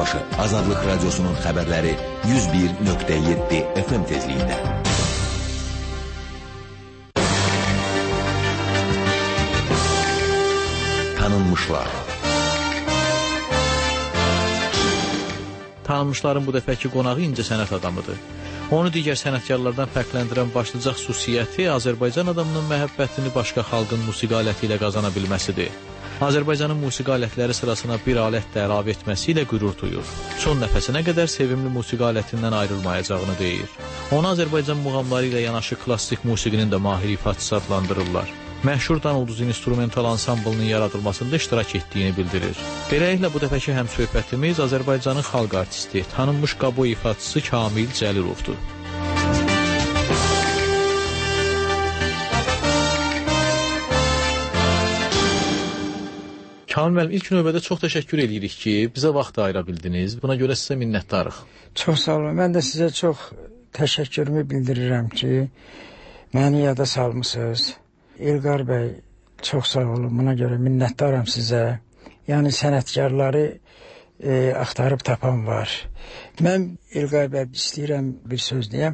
başı Azadlıq Radyosu'nun xəbərləri 101.7 FM tezliyində. Tanınmışlar. Tanınmışların bu dəfəki qonağı incəsənət adamıdır. Onu digər sənətkarlardan fərqləndirən başlıca xüsusiyyəti Azərbaycan adamının məhəbbətini başqa xalqın musiqi aləti ilə qazana bilməsidir. Azərbaycanın musiqi alətləri sırasına bir alət də əlavə etməsi ilə qürur duyur. Son nəfəsinə qədər sevimli musiqi alətindən ayrılmayacağını deyir. Onu Azərbaycan muğamları ilə yanaşı klassik musiqinin də mahir ifaçısı adlandırırlar. Məşhur Dan Ulduz instrumental ansamblının yaradılmasında iştirak etdiyini bildirir. Beləliklə bu dəfəki həmsöhbətimiz Azərbaycanın xalq artisti, tanınmış qaboy ifaçısı Kamil Cəlilovdur. Kamil müəllim, ilk növbədə çox təşəkkür edirik ki, bizə vaxt ayıra bildiniz. Buna görə sizə minnətdarıq. Çox sağ olun. Mən də sizə çox təşəkkürümü bildirirəm ki, məni yada salmısınız. İlqar bəy, çox sağ olun. Buna görə minnətdaram sizə. Yəni sənətkarları axtarıb tapan var. Mən İlqar bəy istəyirəm bir söz deyəm.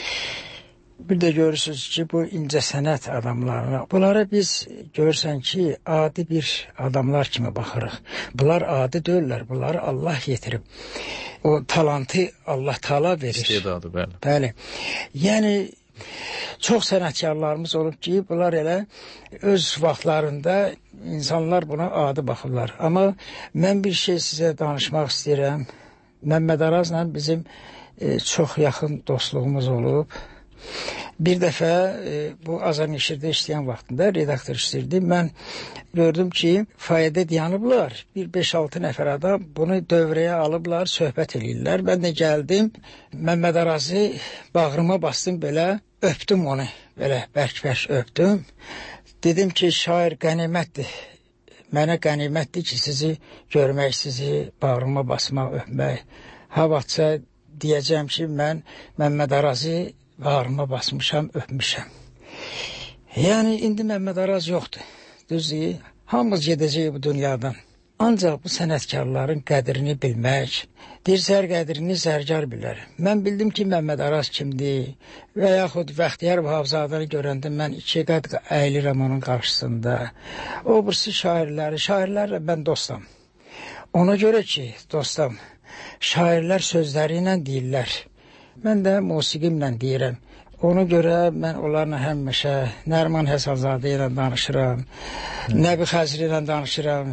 Bir də görürsünüz ki, bu incəsənət adamlarına, bunlara biz görürsən ki, adi bir adamlar kimi baxırıq. Bunlar adi deyirlər, bunları Allah yetirib. O talantı Allah Taala verir. İstedadı, bəli. Bəli. Yəni, çox sənətkarlarımız olub ki, bunlar elə öz vaxtlarında insanlar buna adi baxırlar. Amma mən bir şey sizə danışmaq istəyirəm. Məmməd Arazla bizim çox yaxın dostluğumuz olub. Bir dəfə bu Azan İşirdə işləyən vaxtında redaktor işləyirdi. Mən gördüm ki, fayədə dayanıblar. Bir 5-6 nəfər adam bunu dövrəyə alıblar, söhbət eləyirlər. Mən də gəldim, Məmməd Arazı bağrıma bastım belə, öpdüm onu. Belə bərk-bərk öpdüm. Dedim ki, şair qənimətdir. Mənə qənimətdir ki, sizi görmək, sizi bağrıma basmaq, öpmək. Havatsa deyəcəm ki, mən Məmməd Arazı bağrıma basmışam, öpmüşəm. Yəni, indi Məmməd Araz yoxdur. Düzdür, hamımız gedəcək bu dünyadan. Ancaq bu sənətkarların qədrini bilmək, dirsər qədrini zərgar bilər. Mən bildim ki, Məmməd Araz kimdir və yaxud Bəxtiyar Vahabzadəni görəndə mən 2 qəd əyilirəm onun qarşısında. O birisi şairlərlə mən dostam. Ona görə ki, dostam, şairlər sözləri ilə deyirlər. Mən də musiqimlə deyirəm. Ona görə mən onlarla həmişə Nəriman Həsənzadə ilə danışıram, Nəbi Xəzri ilə danışıram.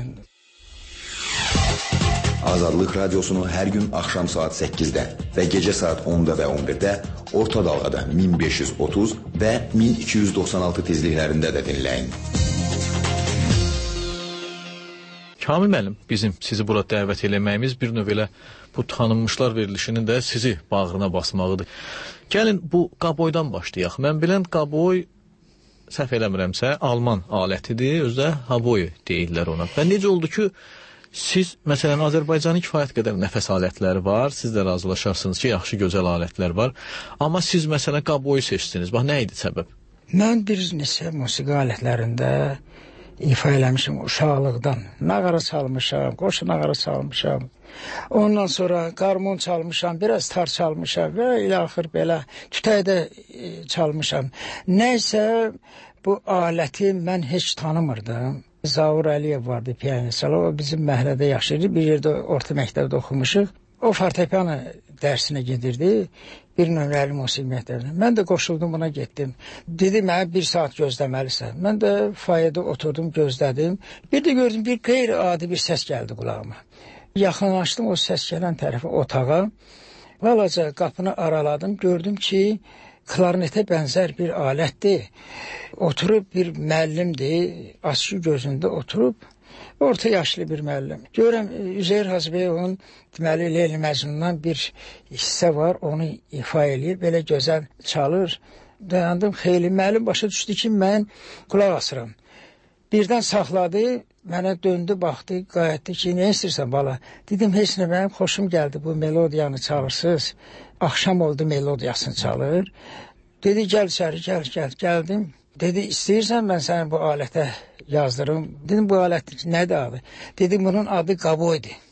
Azadlıq Radyosu'nu hər gün axşam saat 8-də və gecə saat 10-da və 11-də orta dalğada 1530 və 1296 tezliklərində də dinləyin. Kamil müəllim, bizim sizi bura dəvət eləməyimiz bir növ elə bu tanınmışlar verilişinin də sizi bağrına basmağıdır. Gəlin bu qaboydan başlayaq. Mən bilən qaboy, səhv eləmirəmsə, Alman alətidir, özdə haboy deyirlər ona. Və necə oldu ki, siz, məsələn, Azərbaycanın kifayət qədər nəfəs alətləri var, siz də razılaşarsınız ki, yaxşı, gözəl alətlər var. Amma siz, məsələn, qaboyu seçdiniz. Bax, nə idi səbəb? Mən bir neçə musiqi alətlərində ifa eləmişim uşaqlıqdan. Nağara çalmışam, qoşu nağara çalmışam. Ondan sonra qarmon çalmışam, biraz tar çalmışam və ilə axır belə tütəydə çalmışam. Nəysə bu aləti mən heç tanımırdım. Zavur Əliyev vardı, piyanist. O bizim məhəllədə yaşayırdı, bir yerdə orta məktəbdə oxumuşuq. O fortepiano dərsinə gedirdi, bir nömrəli musiqi məktəbinə. Mən də qoşuldum, buna getdim. Dedi, mənə 1 saat gözləməlisən. Mən də fayədə oturdum, gözlədim. Bir də gördüm, bir qeyri-adi bir səs gəldi qulağıma. Yaxınlaşdım o səs gələn tərəfə, otağa. Balaca qapını araladım, gördüm ki, klarnetə bənzər bir alətdir. Oturub bir müəllimdir, açıq gözündə oturub, orta yaşlı bir müəllim. Görürəm, Üzeyir Hacıbəyovun deməli Leyli Məcnundan bir hissə var, onu ifa eləyir, belə gözəl çalır. Dayandım, xeyli müəllim başa düşdü ki, mən qulaq asıram. Birdən saxladı, mənə döndü, baxdı, qayətdi ki, nə istəyirsən bala? Dedim, heç nə, mənim xoşum gəldi, bu melodiyanı çalırsınız. Axşam oldu, melodiyasını çalır. Dedi, gəl içəri, gəl. Gəldim. Dedi, istəyirsən mən səni bu alətə yazdırım. Dedim, bu alət nədir adı? Dedim, bunun adı qaboydur.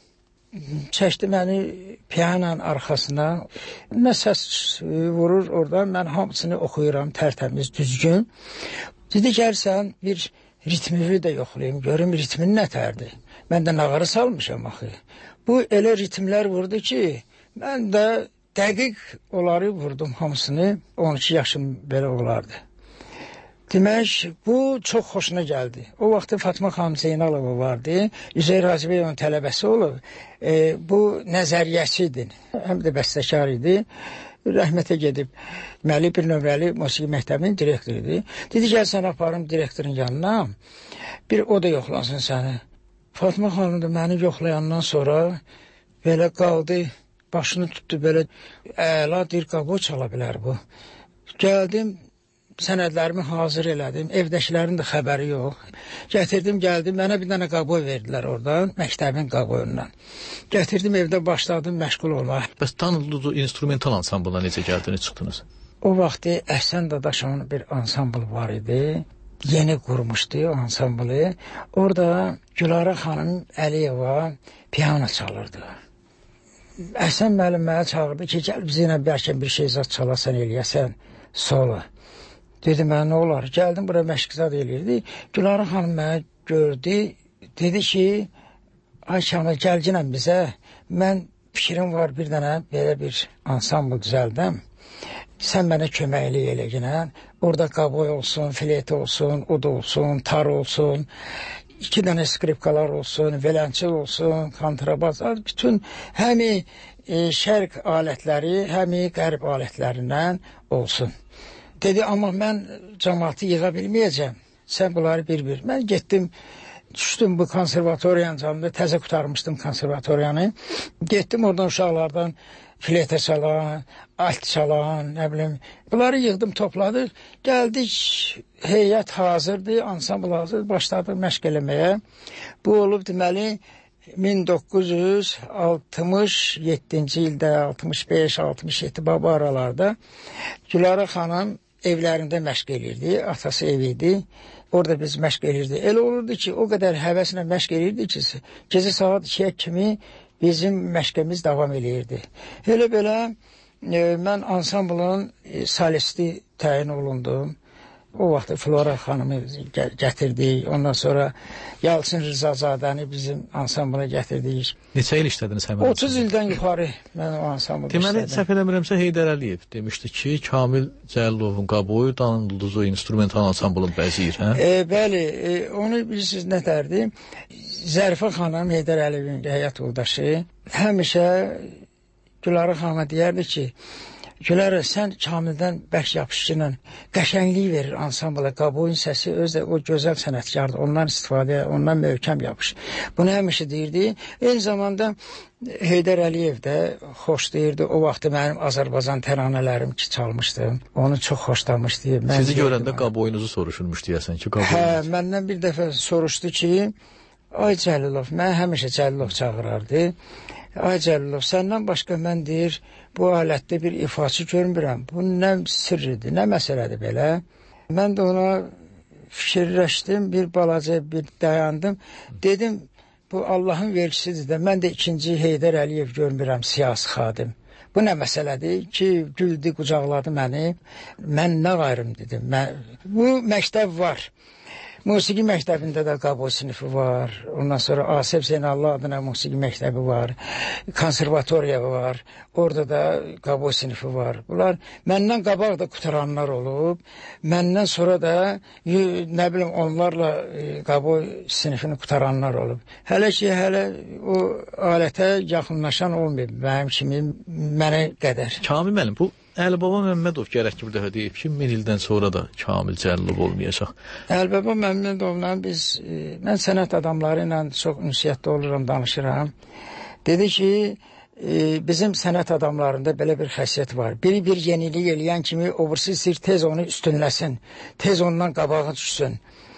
çəkdi məni piyanonun arxasına. Nə səs vurur oradan, mən hamısını oxuyuram tərtəmiz, düzgün. Dedi, gəlsən bir ritmini də yoxlayayım, görüm ritmin nətərdir. Mən də nağarı salmışam axı. Bu elə ritmlər vurdu ki, mən də dəqiq onları vurdum hamısını, 12 yaşım belə olardı. Demək, bu çox xoşuna gəldi. O vaxtı Fatma xanım Zeynalova vardı, Üzeyir Hacıbəyovun tələbəsi olub, bu nəzəriyyəsidir, həm də bəstəkar idi. Rəhmətə gedib, deməli, bir nömrəli musiqi məktəbinin direktoridir. Dedi, gəl sən aparım direktorun yanına, bir o da yoxlansın səni. Fatma xanım da məni yoxlayandan sonra belə qaldı, başını tutdu, belə əla dir qabo çala bilər bu. Gəldim, sənədlərimi hazır elədim, evdəkilərin də xəbəri yox. Gətirdim, gəldim, mənə bir dənə qaboy verdilər oradan, məktəbin qaboyundan. Gətirdim, evdə başladım məşğul olmağa. Bəs tanıdığı instrumental ansamblına necə gəldiniz, çıxdınız? O vaxtı Əhsən Dadaşovun bir ansambl var idi, yeni qurmuşdu o ansamblı. Orada Gülara xanım Əliyeva piyano çalırdı. Əhsən müəllim mənə çağırdı ki, gəl bizimlə bəlkə bir şey zat çalasan, eləyəsən, solo. Dedim, mən nə olar? Gəldim, bura məşqizad eləyirdi. Gülara xanım mənə gördü, dedi ki, ay Şamil, gəlginəm bizə, mən fikrim var bir dənə, belə bir ansambl düzəldəm. Sən mənə köməklik eləginən, orada qaboy olsun, fleyt olsun, ud olsun, tar olsun, 2 dənə skripkalar olsun, violonçel olsun, kontrabas, bütün həmi şərq alətləri, həmi qərb alətlərindən olsun. Dedi, amma mən cəmaatı yığa bilməyəcəm, sən bunları bir-bir. Mən getdim, düşdüm bu konservatoriyanın canında, təzə qutarmışdım konservatoriyanı. Getdim oradan uşaqlardan fleytə çalan, alt çalan, nə bilim. Bunları yığdım, topladıq. Gəldik, heyət hazırdı, ansambl hazır, başladı məşq eləməyə. Bu olub deməli 1967-ci ildə, 65-67 baba aralarda Gülara xanım evlərində məşq elirdi, atası evi idi. Orada biz məşq elirdi. Elə olurdu ki, o qədər həvəslə məşq elirdi ki, gecə saat 2-yə kimi bizim məşqimiz davam eləyirdi. Elə belə mən ansamblın solisti təyin olundum. O vaxt Flora xanımı gətirdik. Ondan sonra Yalçın Rızazadəni bizim ansambla gətirdik. Neçə il işlədiniz həmin? 30 ildən yuxarı mən o ansambla işlədim. Deməli, səhv eləmirəmsə Heydər Əliyev demişdi ki, Kamil Cəllovun qaboyu danıldığı instrumental ansamblın bəziyir, hə? Bəli, onu bilirsiniz nətərdir? Zərifə xanım, Heydər Əliyevin həyat yoldaşı, həmişə Gülara xanıma deyərdi ki, Gülərə, sən Kamildən bərk yapışıqla qəşənglik verir ansambla, qaboyun səsi özü də o gözəl sənətkardır, ondan istifadəyə, ondan möhkəm yapış. Bunu həmişə deyirdi. Eyni zamanda Heydər Əliyev də xoş deyirdi. O vaxtı mənim Azərbaycan təranələrim ki, çalmışdım. Onu çox xoşlamışdı. Sizi görəndə qaboyunuzu soruşulmuş deyəsən ki, qaboyunuz. Hə, məndən bir dəfə soruşdu ki, ay Cəlilov, mən həmişə Cəlilov çağırardı. Ay Cəlilov, səndən başqa mən deyir, bu alətdə bir ifaçı görmürəm. Bu nə sirridir, nə məsələdir belə. Mən də ona fikirləşdim, bir balaca bir dayandım. Dedim, bu Allahın vergisidir də, mən də ikinci Heydər Əliyev görmürəm, siyasi xadim. Bu nə məsələdir ki, güldü, qucaqladı məni. Mən nə qayrım dedim. Bu məktəb var. Musiqi məktəbində də qaboy sinifi var. Ondan sonra Asif Zeynallı adına musiqi məktəbi var. Konservatoriya var. Orada da qaboy sinifi var. Bunlar məndən qabaq da qutaranlar olub. Məndən sonra da nə bilim onlarla qaboy sinifini qutaranlar olub. Hələ ki, hələ o alətə yaxınlaşan olmayıb mənim kimi, mənə qədər. Kamil müəllim, bu Əlibaba Məmmədov gərək ki, bir dəfə deyib ki, 1000 ildən sonra da Kamil Cəlilov olmayacaq. Əlibaba Məmmədovla mən sənət adamları ilə çox ünsiyyətdə oluram, danışıram. Dedi ki, bizim sənət adamlarında belə bir xəsiyyət var. Biri bir yenilik eləyən kimi, obursu istəyir tez onu üstünləsin, tez ondan qabağa düşsün.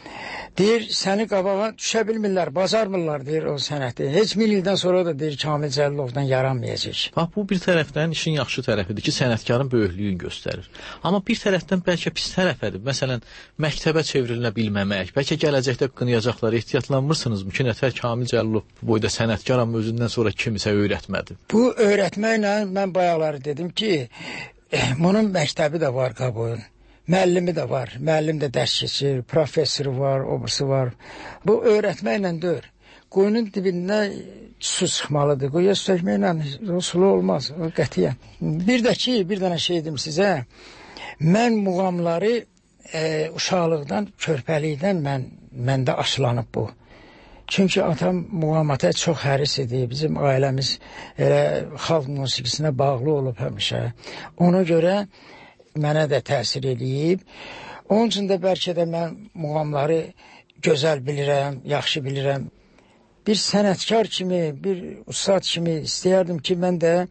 Deyir, səni qabağa düşə bilmirlər, bacarmırlar, deyir o sənəti. Heç 1000 ildən sonra da deyir Kamil Cəlilovdan yaranmayacaq. Bax, bu bir tərəfdən işin yaxşı tərəfidir ki, sənətkarın böyüklüyünü göstərir. Amma bir tərəfdən bəlkə pis tərəfədir. Məsələn, məktəbə çevrilə bilməmək, bəlkə gələcəkdə qınayacaqlar, ehtiyatlanmırsınızmı ki, nətər Kamil Cəlilov bu boyda sənətkar, amma özündən sonra kimisə öyrətmədi? Bu öyrətməklə mən bayaqları dedim ki, bunun məktəbi də var Qaboyun. Müəllimi də var, müəllim də dərs keçir, professoru var, obrisi var. Bu öyrətməklə deyil. Quyunun dibində su çıxmalıdır. Quyuya su çəkməklə o sulu olmaz, o qətiyyən. Bir də ki, bir dənə şey dedim sizə, mən muğamları uşaqlıqdan, körpəlikdən məndə aşılanıb bu. Çünki atam muğamata çox həris idi. Bizim ailəmiz elə xalq musiqisinə bağlı olub həmişə. Ona görə mənə də təsir edib. Onun üçün də bəlkə də mən muğamları gözəl bilirəm, yaxşı bilirəm. Bir sənətkar kimi, bir ustad kimi istəyərdim ki, mən də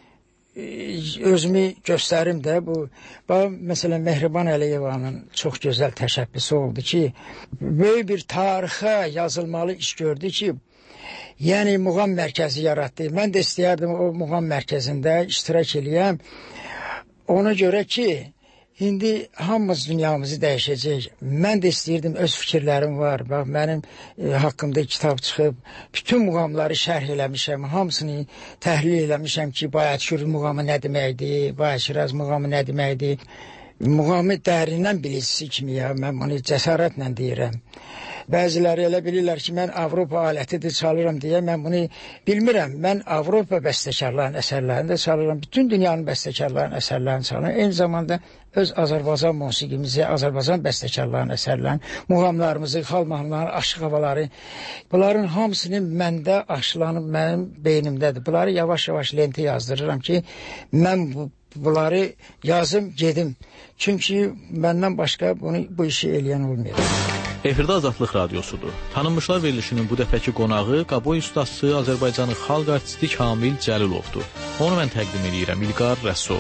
özümü göstərim də. Məsələn, Mehriban Əliyevanın çox gözəl təşəbbüsü oldu ki, böyük bir tarixə yazılmalı iş gördü ki, yəni muğam mərkəzi yaratdı. Mən də istəyərdim o muğam mərkəzində iştirak eləyəm. Ona görə ki, indi hamımız dünyamızı dəyişəcək. Mən də istəyirdim, öz fikirlərim var. Bax, mənim haqqımda kitab çıxıb, bütün muğamları şərh eləmişəm, hamısını təhlil eləmişəm ki, Bayatşur muğamı nə deməkdir, Bayatşiraz muğamı nə deməkdir. Muğamı dərindən bilicisi kimi ya, mən bunu cəsarətlə deyirəm. Bəziləri elə bilirlər ki, mən Avropa alətidir çalıram deyə, mən bunu bilmirəm. Mən Avropa bəstəkarlarının əsərlərini də çalıram, bütün dünyanın bəstəkarlarının əsərlərini çalıram. Eyni zamanda öz Azərbaycan musiqimizi, Azərbaycan bəstəkarlarının əsərlərini, muğamlarımızı, xalq mahnıları, aşıq havaları, bunların hamısını məndə aşılanıb mənim beynimdədir. Bunları yavaş-yavaş lentə yazdırıram ki, mən bunları yazım, gedim. Çünki məndən başqa bu işi eləyən olmayacaq. Efirdə Azadlıq Radiosudur. Tanınmışlar verilişinin bu dəfəki qonağı Qaboy ustası Azərbaycanın xalq artisti Kamil Cəlilovdur. Onu mən təqdim edirəm, İlqar Rəsul.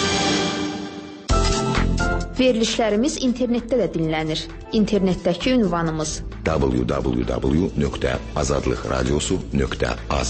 Verilişlərimiz internetdə də dinlənir. İnternetdəki ünvanımız www.azadlıqradiosu.az.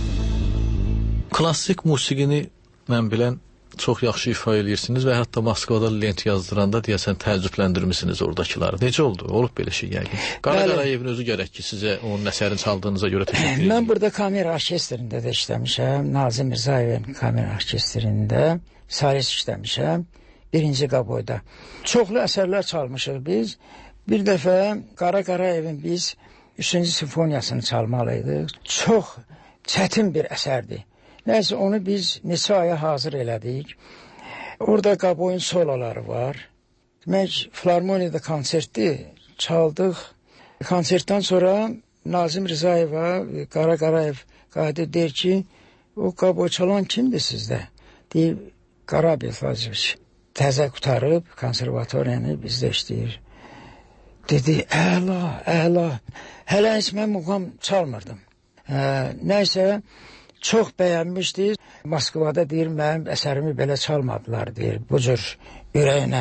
Klassik musiqini mən bilən çox yaxşı ifa edirsiniz və hətta Moskvada lent yazdıranda deyəsən təəccübləndirmisiniz oradakiları. Necə oldu? Olub belə şey yəqin. Qara Qarayevin özü gərək ki, sizə onun əsərini çaldığınıza görə təşəkkür edirəm. Mən burada kamera orkestrində də işləmişəm. Nazim Mirzayevin kamera orkestrində salis işləmişəm. 1-ci Qaboyda. Çoxlu əsərlər çalmışıq biz. Bir dəfə Qara Qarayevin biz 3-cü simfoniyasını çalmalıydıq. Çox çətin bir əsərdir. Nəysə, onu biz neçə aya hazır elədik. Orada Qaboyun soloları var. Demək, Filarmoniyada konsertdi, çaldıq. Konsertdən sonra Nazim Rizayeva, Qara Qarayev qayıdıb deyir ki, o Qaboy çalan kimdir sizdə? Deyir, Qarabel Fazilович. Təzə qutarıb konservatoriyanı bizdə işləyir. Dedi, əla. Hələ heç mən muğam çalmırdım. Nəysə, çox bəyənmişdi. Moskvada deyir, mənim əsərimi belə çalmadılar, deyir. Bu cür ürəklə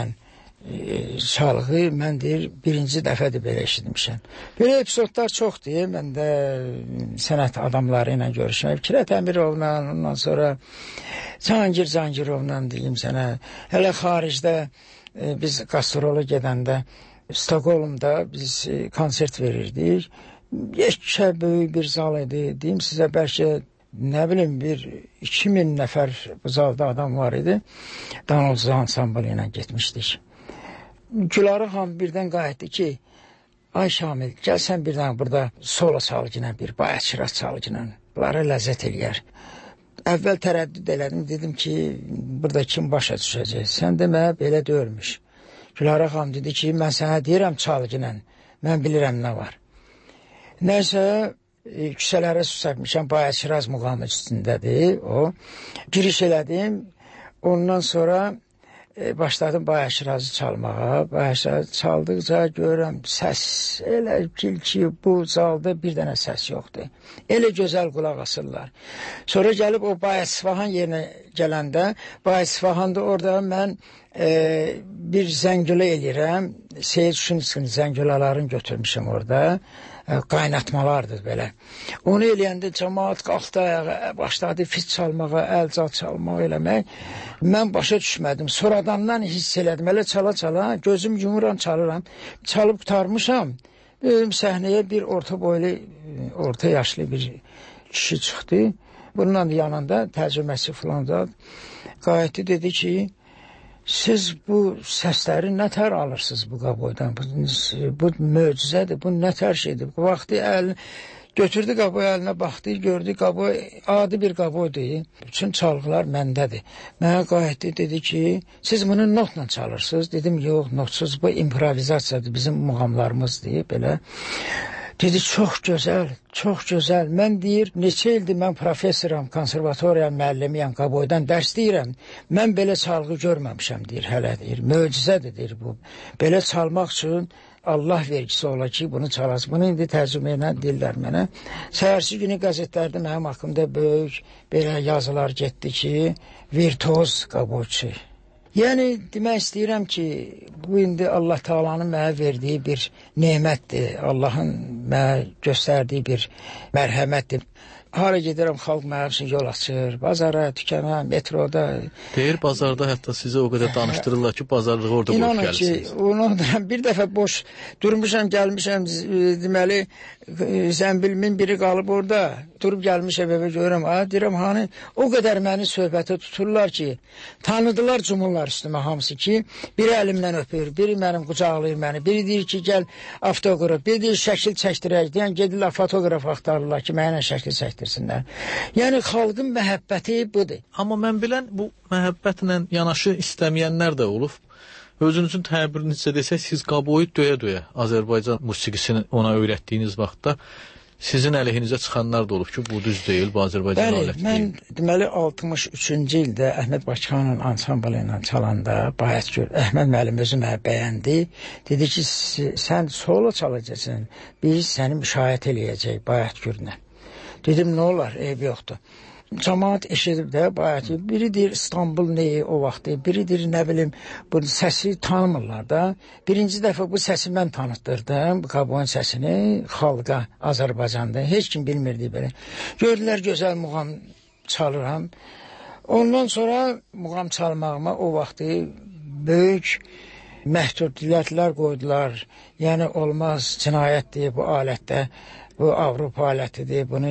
çalğı, mən deyir, 1-ci dəfədir belə eşitmişəm. Belə epizodlar çoxdur. Mən də sənət adamları ilə görüşməyim. Kirət Əmirovla, ondan sonra Cahangir Cangirovla deyim sənə. Hələ xaricdə biz qastrolu gedəndə Stockholmda biz konsert verirdik. Yekə böyük bir zal idi. Deyim sizə, bəlkə nə bilim, 2000 nəfər bu zalda adam var idi. Danozlu ansamblı ilə getmişdik. Gülarə xan birdən qayıtdı ki, ay Şamil, gəl sən birdən burada solo çalgına, bir Bayatşiraz çalgına. Bunlara ləzzət eləyər. Əvvəl tərəddüd elədim, dedim ki, burada kim başa düşəcək? Sən demə, belə deyilmiş. Gülarə xan dedi ki, mən sənə deyirəm çalgına, mən bilirəm nə var. Nəysə, küçələrə su səpmişəm, Bayatşiraz muğamı üstündədir o. Giriş elədim, ondan sonra başladım Bayəşirazı çalmağa. Bayəşirazı çaldıqca görürəm səs elə ki, bu zalda bir dənə səs yoxdur. Elə gözəl qulaq asırlar. Sonra gəlib o Bayəsfahan yerinə gələndə, Bayəsfahanda orada mən bir zəngülə eləyirəm. Seyid Şunçkin zəngüləlarını götürmüşəm orada. Qaynatmalardır belə. Onu eləyəndə cəmaat qalxdı ayağa, başladı fit çalmağa, əlcal çalmağa eləmək. Mən başa düşmədim. Sonradandan hiss elədim. Elə çala-çala, gözüm yumuram, çalıram. Çalıb qurtarmışam. Səhnəyə bir orta boylu, orta yaşlı bir kişi çıxdı. Bununla yanında tərcüməsi filan da qayıtdı, dedi ki, siz bu səsləri nətər alırsınız bu qaboydan? Bu möcüzədir, bu nətər şeydir? Bu vaxtı götürdü qaboy əlinə, baxdı, gördü qaboy, adi bir qaboydur. Bütün çalğılar məndədir. Mənə qayıtdı, dedi ki, siz bunu notla çalırsınız? Dedim, yox, notsuz, bu improvizasiyadır, bizim muğamlarımızdır, belə. Dedi, çox gözəl, çox gözəl. Mən deyir, neçə ildir mən professoram, konservatoriya müəllimiyəm, qaboydan dərs deyirəm. Mən belə çalğı görməmişəm, deyir, hələ deyir. Möcüzədir, deyir bu. Belə çalmaq üçün Allah vergisi ola ki, bunu çalasın. Bunu indi tərcümə ilə deyirlər mənə. Səhərsi günü qəzetlərdə mənim haqqımda böyük belə yazılar getdi ki, virtuoz qaboyçu. Yəni, demək istəyirəm ki, bu indi Allah Taalanın mənə verdiyi bir nemətdir, Allahın mənə göstərdiyi bir mərhəmətdir. Hara gedirəm, xalq mənim üçün yol açır, bazara, dükana, metroda. Deyir, bazarda hətta sizə o qədər danışdırırlar ki, bazarlığı orada qoyub gəlirsiniz. İnanın ki, bir dəfə boş durmuşam, gəlmişəm, deməli, zəmbilimin biri qalıb orada, durub gəlmişəm evə görürəm, deyirəm, hani, o qədər məni söhbətə tuturlar ki, tanıdılar, cumurlar üstümə hamısı ki, biri əlimdən öpür, biri mənim qucaqlayır məni, biri deyir ki, gəl avtoqraf, biri deyir, şəkil çəkdirək, deyən, gedirlər, fotoqraf axtarırlar ki, mənə şəkil çəkdir. Yəni, xalqın məhəbbəti budur. Amma mən bilən, bu məhəbbətlə yanaşı istəməyənlər də olub. Özünüzün təbirinizcə desək, siz qaboyu döyə-döyə Azərbaycan musiqisini ona öyrətdiyiniz vaxtda sizin əleyhinizə çıxanlar da olub ki, bu düz deyil, bu Azərbaycan aləti deyil. Mən deməli 63-cü ildə Əhməd Bakıxanın ansamblı ilə çalanda Bayətgür, Əhməd müəllim özü mənə bəyəndi. Dedi ki, sən solo çalacaqsın, biz səni müşahidə eləyəcək Bayətgürlə. Dedim, nə olar, eyb yoxdur. Cəmaat eşidib də, bayaqı, biri deyir İstanbul neyi o vaxtı, biri deyir, nə bilim, bu səsi tanımırlar da. Birinci dəfə bu səsi mən tanıtdırdım, bu qaboyun səsini xalqa, Azərbaycanda. Heç kim bilmirdi belə. Gördülər, gözəl muğam çalıram. Ondan sonra muğam çalmağıma o vaxtı böyük məhdudiyyətlər qoydular. Yəni, olmaz, cinayətdir bu alətdə. Bu Avropa alətidir, bunu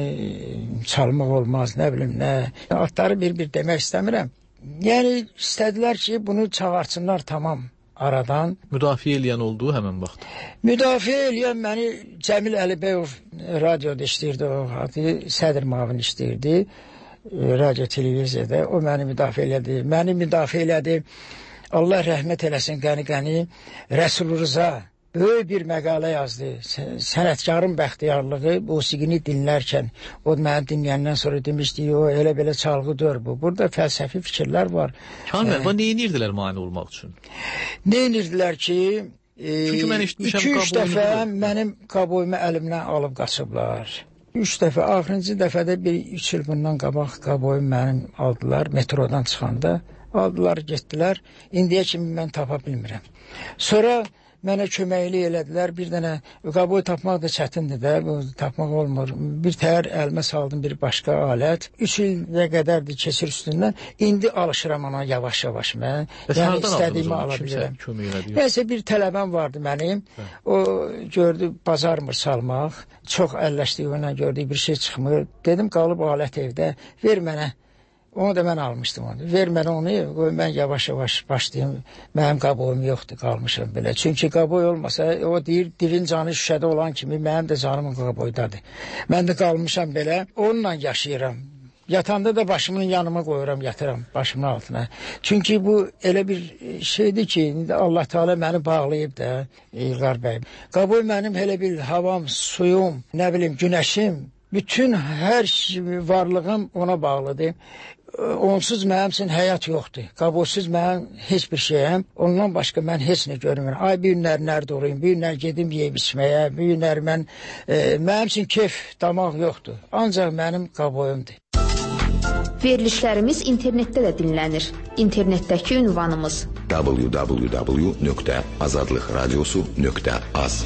çalmaq olmaz, nə bilim, nə. Adları bir-bir demək istəmirəm. Yəni, istədilər ki, bunu çağırsınlar tamam aradan. Müdafiə eləyən olduğu həmən vaxt? Müdafiə eləyən məni Cəmil Əlibəyov radioda işləyirdi, o adı sədr mavini işləyirdi, radio televiziyada. O məni müdafiə elədi. Məni müdafiə elədi. Allah rəhmət eləsin, qəni-qəni Rəsul Rıza. Böyük bir məqalə yazdı. Sənətkarın bəxtiyarlığı musiqini dinlərkən, o məni dinləyəndən sonra demişdi, o elə belə çalğıdır bu. Burada fəlsəfi fikirlər var. Kamil, bu nə edirdilər mani olmaq üçün? Nə edirdilər ki, 2-3 dəfə mənim qaboyumu əlimdən alıb qaçıblar. 3 dəfə, axırıncı dəfədə 3 il bundan qabaq qaboyumu mənim aldılar, metrodan çıxanda. Aldılar, getdilər. İndiyə kimi mən tapa bilmirəm. Sonra mənə köməklik elədilər. Bir dənə qaboy tapmaq da çətindir də, tapmaq olmur. Bir təhər əlimə saldım bir başqa alət. 3 ilə qədərdir keçir üstündən. İndi alışıram ona yavaş-yavaş mən. Yəni istədiyimi ala bilirəm. Nəsə bir tələbəm vardı mənim. O gördü, bacarmır salmaq. Çox əlləşdiyi ilə gördü, bir şey çıxmır. Dedim, qalıb alət evdə, ver mənə. Onu da mən almışdım onu. Ver mənə onu, mən yavaş-yavaş başlayayım. Mənim qaboyum yoxdur, qalmışım belə. Çünki qaboy olmasa, o deyir, dilin canı şüşədə olan kimi, mənim də canımın qaboydadır. Mən də qalmışam belə, onunla yaşayıram. Yatanda da başımın yanıma qoyuram, yatıram başımın altına. Çünki bu elə bir şeydir ki, Allah Teala məni bağlayıb da, İlqar bəy. Qaboy mənim elə bir havam, suyum, nə bilim, günəşim, Bütün hər varlığım ona bağlıdır. Onsuz mənim üçün həyat yoxdur. Qaboysuz mənim heç bir şeyəm. Ondan başqa mən heç nə görmürəm. Ay bir günlər nerede olayım, bir günlər gedim yeyib içməyə, bir günlər mənim üçün keyf damaq yoxdur. Ancaq mənim qaboyumdur. Verilişlərimiz internetdə də dinlənir. İnternetdəki ünvanımız www.azadlıqradiosu.az.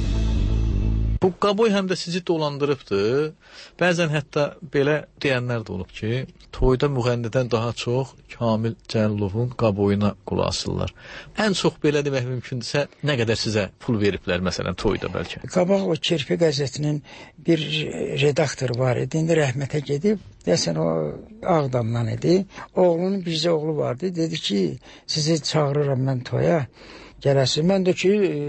Bu qaboy həm də sizi dolandırıbdır. Bəzən hətta belə deyənlər də olub ki, toyda müğənnidən daha çox Kamil Cəlilovun qaboyuna qulaq asırlar. Ən çox belə demək mümkündürsə, nə qədər sizə pul veriblər məsələn toyda bəlkə? Qabaq o Kirpi qəzetinin bir redaktor var idi. İndi rəhmətə gedib. Deyəsən o Ağdamdan idi. Oğlunun bircə oğlu vardı. Dedi ki, sizi çağırıram mən toya. Gələsiz. Mən də ki,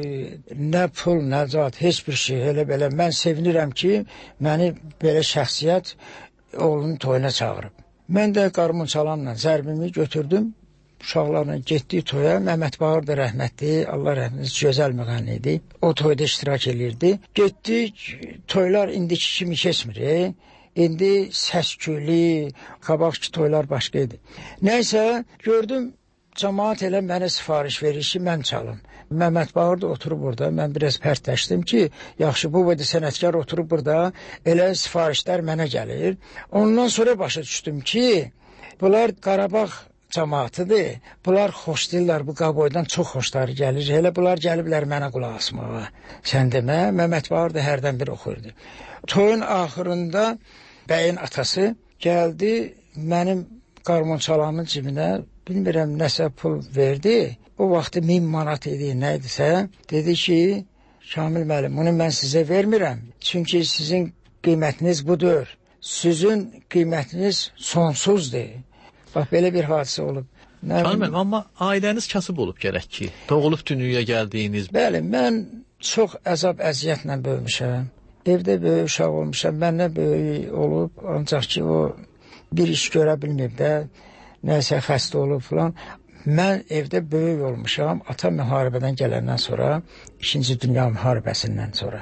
nə pul, nə zat, heç bir şey, elə belə. Mən sevinirəm ki, məni belə şəxsiyyət oğlunun toyuna çağırıb. Mən də qarmon çalanla zərbimi götürdüm. Uşaqlarla getdik toya. Məhəmməd Bağır da rəhmətli, Allah rəhmətli, gözəl müğənni idi. O toyda iştirak edirdi. Getdik, toylar indiki kimi keçmir. İndi səs-küylü, qabaqki toylar başqa idi. Nəysə, gördüm, cəmaat elə mənə sifariş verir ki, mən çalım. Məhəmməd Bağır da oturub burada. Mən biraz pərtləşdim ki, yaxşı, bu boyda sənətkar oturub burada, elə sifarişlər mənə gəlir. Ondan sonra başa düşdüm ki, bunlar Qarabağ cəmaatıdır. Bunlar xoş deyirlər, bu qaboydan çox xoşları gəlir. Elə bunlar gəliblər mənə qulaq asmağa. Sən demə, Məhəmməd Bağır da hərdən bir oxuyurdu. Toyun axırında bəyin atası gəldi, mənim qarmon çalanın cibinə, bilmirəm, nəsə pul verdi. O vaxtı 1000 manat idi, nə idisə. Dedi ki, Kamil müəllim, bunu mən sizə vermirəm. Çünki sizin qiymətiniz budur. Sizin qiymətiniz sonsuzdur. Bax, belə bir hadisə olub. Kamil müəllim, amma ailəniz kasıb olub gərək ki, doğulub dünyaya gəldiyiniz. Bəli, mən çox əzab əziyyətlə böyümüşəm. Evdə böyük uşaq olmuşam, məndən böyük olub, ancaq ki, o bir iş görə bilməyib də, nəsə xəstə olub filan. Mən evdə böyük olmuşam, atam müharibədən gələndən sonra, 2-ci Dünya müharibəsindən sonra.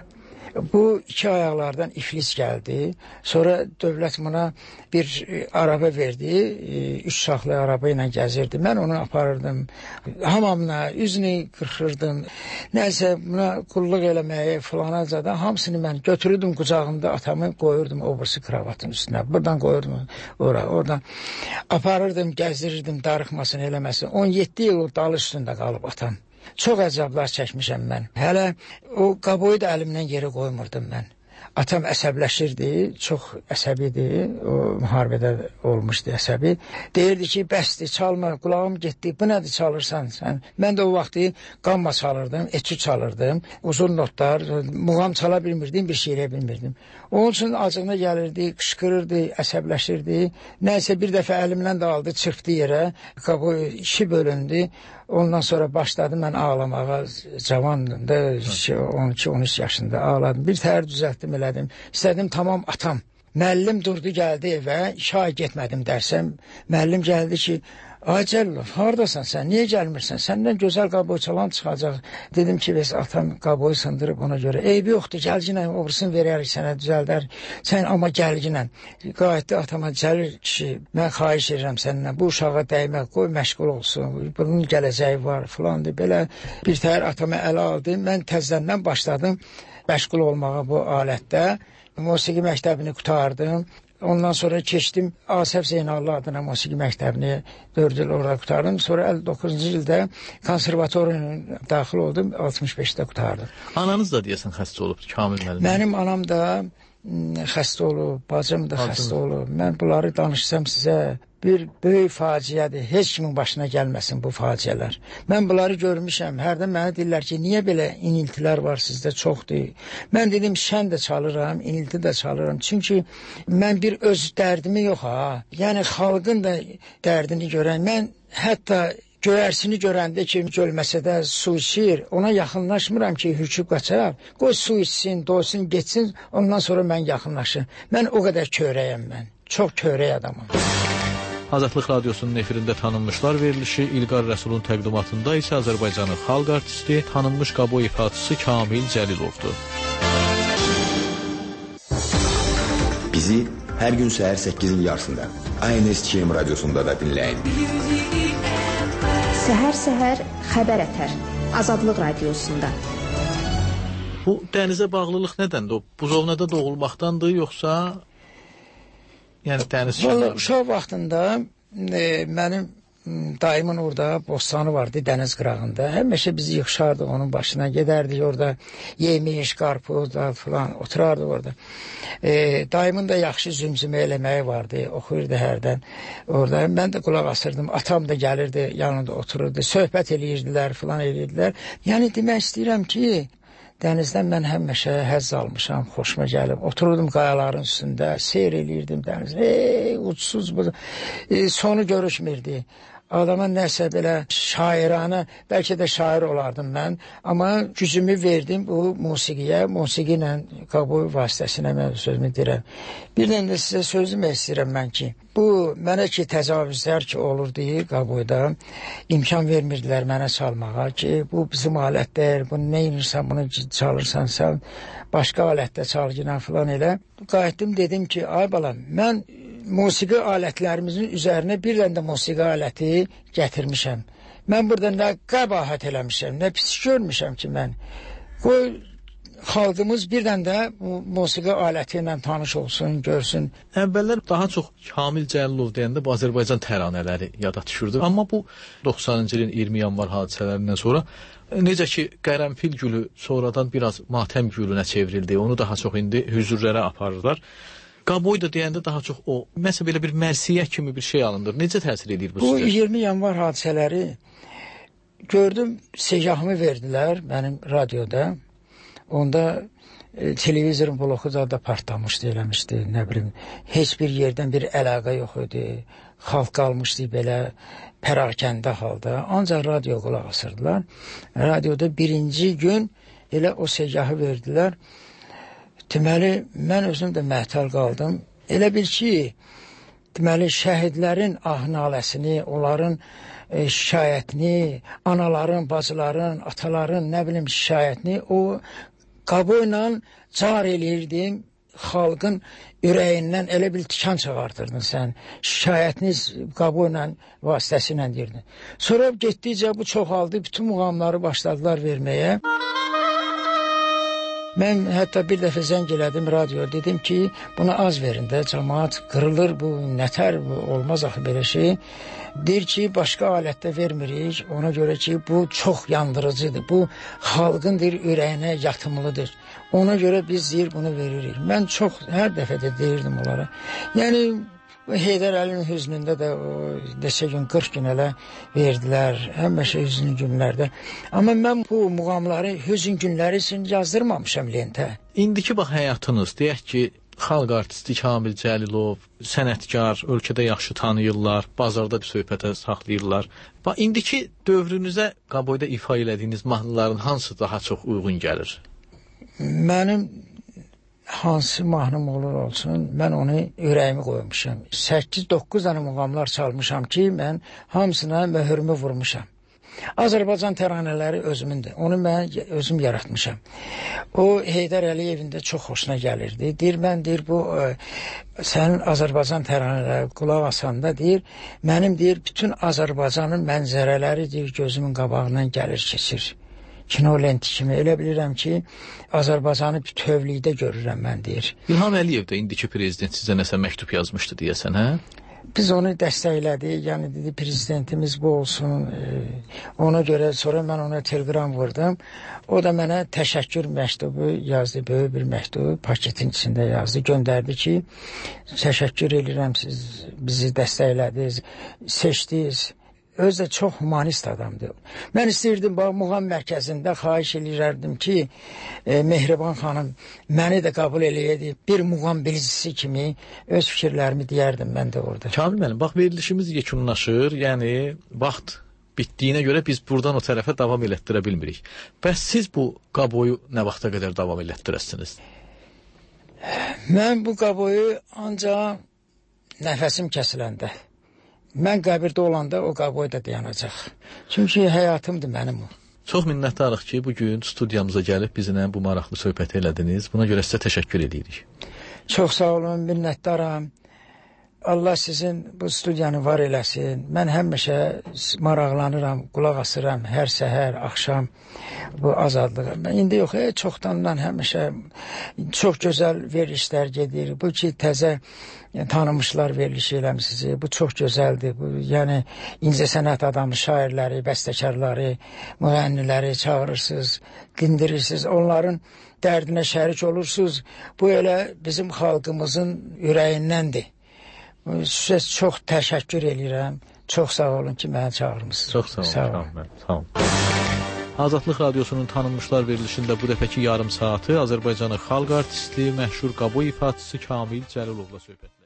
Bu iki ayaqlardan iflis gəldi. Sonra dövlət buna bir araba verdi. 3 şaxlı araba ilə gəzirdi. Mən onu aparırdım. Hamamına, üzünü qırxırdım. Nəsə buna qulluq eləməyi filana zaten hamısını mən götürürdüm qucağımda, atamı qoyurdum o birisi kravatın üstünə. Buradan qoyurdum oradan. Aparırdım, gəzdirirdim, darıxmasını eləməsin. 17 il o dal üstündə qalıb atam. Çox əzablar çəkmişəm mən. Hələ o qaboyu da əlimdən yeri qoymurdum mən. Atam əsəbləşirdi, çox əsəbidir, o müharibədə olmuşdu əsəbi. Deyirdi ki, bəsdir, çalma, qulağım getdi, bu nədir çalırsan sən? Mən də o vaxtı qamma çalırdım, etü çalırdım, uzun notlar, muğam çala bilmirdim, bir şey elə bilmirdim. Onun üçün acığına gəlirdi, qışqırırdı, əsəbləşirdi. Nəysə bir dəfə əlimdən də aldı, çırpdı yerə, qaboy 2 bölündü. Ondan sonra başladım mən ağlamağa, cavandım da, 12-13 yaşında ağladım. Bir təhər düzəltdim, elədim. İstədim, tamam atam. Müəllim durdu, gəldi evə, 2 ay getmədim dərsəm. Müəllim gəldi ki, ay Cəlilov, haradasan sən, niyə gəlmirsən? Səndən gözəl qaboy çalan çıxacaq. Dedim ki, bəs atam qaboyu sındırıb ona görə. Eybi yoxdur, gəlginə, obrusunu verərik sənə, düzəldər. Sən amma gəlginə. Qayıtdı atama, Cəlil kişi, mən xahiş edirəm səndən, bu uşağa dəymə, qoy məşğul olsun, bunun gələcəyi var, filandır. Belə bir təhər atama ələ aldı. Mən təzədən başladım məşğul olmağa bu alətdə. Musiqi məktəbini qutardım. Ondan sonra keçdim Asəf Zeynallı adına musiqi məktəbini 4 il orada qutardım. Sonra 59-cu ildə konservatoriyaya daxil oldum, 65-də qutardım. Ananız da deyəsən xəstə olub, Kamil müəllim. Mənim anam da xəstə olub, bacım da xəstə olub. Mən bunları danışsam sizə bir böyük faciədir. Heç kimin başına gəlməsin bu faciələr. Mən bunları görmüşəm. Hərdən mənə deyirlər ki, niyə belə iniltilər var sizdə, çoxdur. Mən dedim, şən də çalıram, inilti də çalıram. Çünki mən bir öz dərdimi yox ha. Yəni xalqın da dərdini görən. Mən hətta göyərsini görəndə ki, gölməsə də su içir, ona yaxınlaşmıram ki, hüküb qaçar. Qoy su içsin, doysun, geçsin, ondan sonra mən yaxınlaşım. Mən o qədər köyrəyəm mən. Çox köyrək adamım. Azadlıq Radiosunun efirində tanınmışlar verilişi İlqar Rəsulun təqdimatında isə Azərbaycanın xalq artisti, tanınmış qaboy ifaçısı Kamil Cəlilovdur. Bizi hər gün səhər 8-in yarısında ANS-KM radiosunda da dinləyin. Səhər-səhər xəbər ətər Azadlıq radiosunda. Bu dənizə bağlılıq nədəndir? O buzovnada doğulmaqdandır, yoxsa yəni dəniz Vallahi uşaq vaxtında mənim dayımın orada bostanı vardı dəniz qırağında. Həmişə bizi yığışardı onun başına, gedərdik orada yemiş, qarpuz da falan oturardı orada. Dayımın da yaxşı zümzümə eləməyi vardı, oxuyurdu hərdən orada. Mən də qulaq asırdım, atam da gəlirdi, yanında otururdu, söhbət eləyirdilər falan eləyirdilər. Yəni demək istəyirəm ki, dənizdən mən həmişə həzz almışam, xoşuma gəlib. Otururdum qayaların üstündə, seyr eləyirdim dəniz. Uçsuz bu. Sonu görüşmürdü. Adama nəsə belə şairanə, bəlkə də şair olardım mən. Amma gücümü verdim bu musiqiyə, musiqi ilə Qaboy vasitəsilə mən sözümü deyirəm. Bir də sizə sözümü istəyirəm mən ki, bu mənə ki təcavüzlər ki olurdu Qaboyda, imkan vermirdilər mənə çalmağa ki, bu bizim alətdir, bunu nə inirsən, bunu çalırsan sən, başqa alətdə çal yine falan elə. Qayıtdım dedim ki, ay balam, mən musiqi alətlərimizin üzərinə bir dənə də musiqi aləti gətirmişəm. Mən burada nə qəbahət eləmişəm, nə pis görmüşəm ki mən. Qoy xalqımız bir dənə də bu musiqi aləti ilə tanış olsun, görsün. Əvvəllər daha çox Kamil Cəlilov deyəndə bu Azərbaycan təranələri yada düşürdü. Amma bu 90-cı ilin 20 yanvar hadisələrindən sonra necə ki qərənfil gülü sonradan biraz matəm gülünə çevrildi, onu daha çox indi hüzurlərə aparırlar. Qaboy da deyəndə daha çox o, məsələn belə bir mərsiyə kimi bir şey alındır. Necə təsir edir bu sizə? Bu 20 yanvar hadisələri gördüm, segahımı verdilər mənim radioda. Onda televizorun bloku da partlamışdı, eləmişdi, nə bilim. Heç bir yerdən bir əlaqə yox idi. Xalq qalmışdı belə pərakəndə halda. Ancaq radio qulaq asırdılar. Radioda birinci gün elə o segahı verdilər. Deməli, mən özüm də məhtəl qaldım. Elə bil ki, deməli, şəhidlərin ah-naləsini, onların şikayətini, anaların, bacıların, ataların, nə bilim, şikayətini o Qaboyla car eləyirdim. Xalqın ürəyindən elə bil tikan çıxartırdın sən. Şikayətiniz Qaboyla vasitəsilə deyirdin. Sonra getdikcə bu çoxaldı, bütün muğamları başladılar verməyə. Mən hətta bir dəfə zəng elədim radioya, dedim ki, buna az verin də, cəmaat qırılır, bu nətər, bu olmaz axı belə şey. Deyir ki, başqa alətdə vermirik, ona görə ki, bu çox yandırıcıdır, bu xalqın deyir, ürəyinə yatımlıdır. Ona görə biz deyir, bunu veririk. Mən çox, hər dəfə də deyirdim onlara. Yəni, Heydər Əlinin hüznündə də desə gün 40 gün elə verdilər, həmişə hüznün günlərdə. Amma mən bu muğamları hüzün günləri üçün yazdırmamışam lentə. İndiki bax həyatınız, deyək ki, xalq artisti Kamil Cəlilov, sənətkar, ölkədə yaxşı tanıyırlar, bazarda bir söhbətə saxlayırlar. Bax, indiki dövrünüzə Qaboyda ifa elədiyiniz mahnıların hansı daha çox uyğun gəlir? Mənim hansı mahnım olur olsun, mən onu ürəyimi qoymuşam. 8-9 dənə muğamlar çalmışam ki, mən hamısına möhürümü vurmuşam. Azərbaycan təranələri özümündür. Onu mən özüm yaratmışam. O Heydər Əliyevin də çox xoşuna gəlirdi. Deyir, mən deyir, bu sənin Azərbaycan təranələri qulaq asanda deyir, mənim deyir, bütün Azərbaycanın mənzərələri deyir, gözümün qabağından gəlir, keçir. Kino lenti kimi elə bilirəm ki, Azərbaycanı bütövlükdə görürəm mən deyir. İlham Əliyev də indiki prezident sizə nəsə məktub yazmışdı deyəsən, hə? Biz onu dəstəklədik, yəni dedi prezidentimiz bu olsun. Ona görə sonra mən ona telegram vurdum. O da mənə təşəkkür məktubu yazdı, böyük bir məktub paketin içində yazdı, göndərdi ki, təşəkkür edirəm, siz bizi dəstəklədiniz, seçdiniz. Özü də çox humanist adamdır. Mən istəyirdim, bax, muğam mərkəzində xahiş edirərdim ki, Mehriban xanım məni də qəbul eləyədi. Bir muğam bilicisi kimi öz fikirlərimi deyərdim mən də orada. Kamil müəllim, bax, verilişimiz yekunlaşır, yəni vaxt bitdiyinə görə biz buradan o tərəfə davam elətdirə bilmirik. Bəs siz bu Qaboyu nə vaxta qədər davam elətdirəsiniz? Mən bu Qaboyu ancaq nəfəsim kəsiləndə. Mən qəbirdə olanda o Qaboy da dayanacaq. Çünki həyatımdır mənim o. Çox minnətdarıq ki, bugün studiyamıza gəlib bizimlə bu maraqlı söhbəti elədiniz. Buna görə sizə təşəkkür edirik. Çox sağ olun, minnətdaram. Allah sizin bu studiyanı var eləsin. Mən həmişə maraqlanıram, qulaq asıram hər səhər, axşam bu azadlığa. İndi yox, çoxdandan həmişə çox gözəl verilişlər gedir. Bu ki, təzə tanımışlar verilişi eləmişsiniz. Bu çox gözəldir. Bu, yəni incəsənət adamı, şairləri, bəstəkarları, müğənniləri çağırırsınız, dindirirsiniz. Onların dərdinə şərik olursunuz. Bu elə bizim xalqımızın ürəyindəndir. Sizə çox təşəkkür edirəm. Çox sağ olun ki, məni çağırmışsınız. Çox sağ olun. Sağ olun. Azadlıq Radiosunun tanınmışlar verilişində bu dəfəki yarım saatı Azərbaycanın xalq artisti, məşhur Qabo ifaçısı Kamil Cəlilovla söhbətlər.